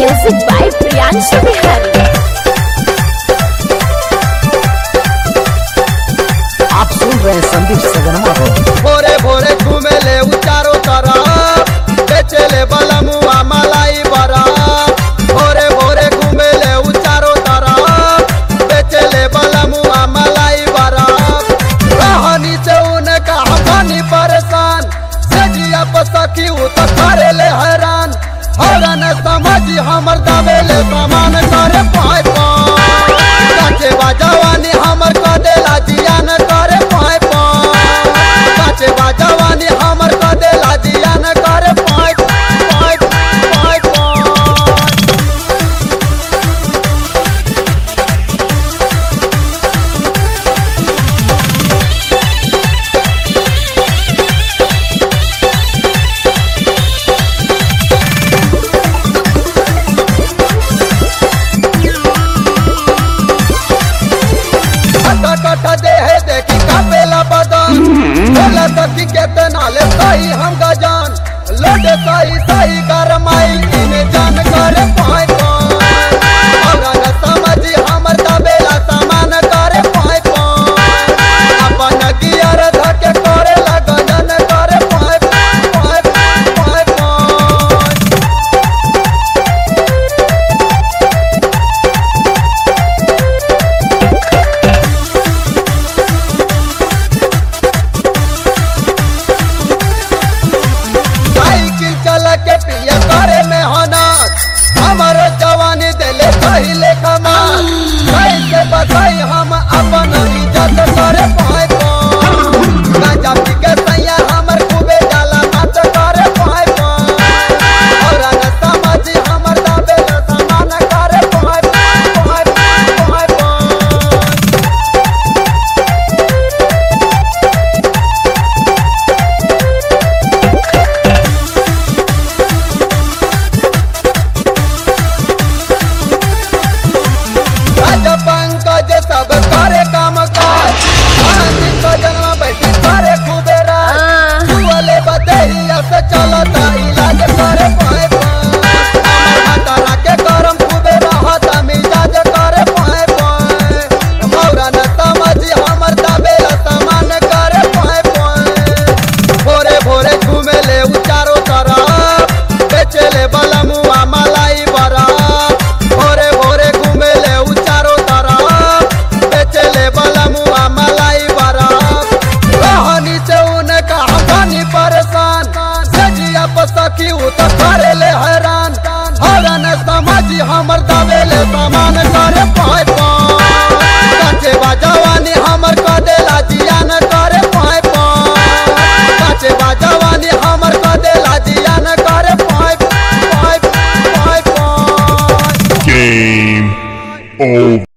Music by Priyanshu Bihari। आप सुन रहे हैं संदीप सजनमा को। भोरे भोरे घूमे ले चारों तरफ बेचे ले बलमुआ मलाई बरफ। भोरे भोरे घूमे ले चारों तरफ बेचे ले बलमुआ मलाई बरफ। कहानी से उनका हमनी परेशान सजिया सखी तो करे ले हैरान। हरन समझी हमर दबे ले सामान करे पाए पाचे बाजवानी हमर कदेला जियान करे पाए पाचे बाजवानी हमर कदेला जियान करे पाए पाए पाए कटा दे है देखी कापेला बदन बोला सखी केतना ले सही हम गजान लोडे सही सही गरमाई इने जान करे पाए और न समझी हमर दबेला सामान करे पाए अपन गियर धके करे लगन करे पाए पाए पाए चल के पिया करे में होना हमारे जवानी दिले पहले कमाल कैसे बताई हम अपन इज्जत करे पाए गांजा पी के सैया हमर खूबे जाला बात करे पाए और न समझी हमर दाबे सामान करे पाए पाए पाए पंकज सब करे काम काज जन्म बैठी करे खूबे राज वाले बतैया से चलता इलाज करे पाए माता के गरम खूबे रहत मिजाज करे पाए मौरा न समझी हमर दबे सामान करे पाए भोरे भोरे घूमे ले चारों तरफ बेचे ले बलमुआ मलाई बरफ। भोरे भोरे घूमे ले चारों तरफ बेचे ले बलमुआ मलाई बरफ। कहानी से उनका हमनी परेशान सजिया सखी तो करे ले हैरान। हरन समझी हमर दबे ले सामान करे पाए काचे बाजवानी हमर कदेला जियान करे पाए काचे बाजवानी हमर कदेला जियान करे पाए पाए पाए Game over.